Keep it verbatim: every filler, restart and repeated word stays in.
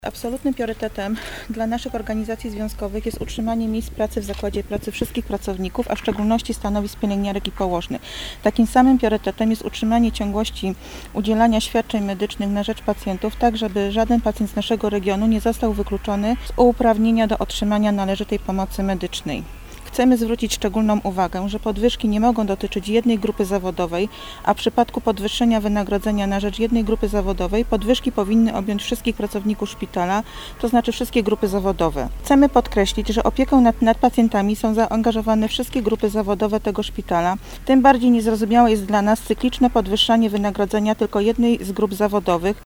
Absolutnym priorytetem dla naszych organizacji związkowych jest utrzymanie miejsc pracy w zakładzie pracy wszystkich pracowników, a w szczególności stanowisk pielęgniarek i położnych. Takim samym priorytetem jest utrzymanie ciągłości udzielania świadczeń medycznych na rzecz pacjentów, tak żeby żaden pacjent z naszego regionu nie został wykluczony z uprawnienia do otrzymania należytej pomocy medycznej. Chcemy zwrócić szczególną uwagę, że podwyżki nie mogą dotyczyć jednej grupy zawodowej, a w przypadku podwyższenia wynagrodzenia na rzecz jednej grupy zawodowej podwyżki powinny objąć wszystkich pracowników szpitala, to znaczy wszystkie grupy zawodowe. Chcemy podkreślić, że opieką nad, nad pacjentami są zaangażowane wszystkie grupy zawodowe tego szpitala. Tym bardziej niezrozumiałe jest dla nas cykliczne podwyższanie wynagrodzenia tylko jednej z grup zawodowych.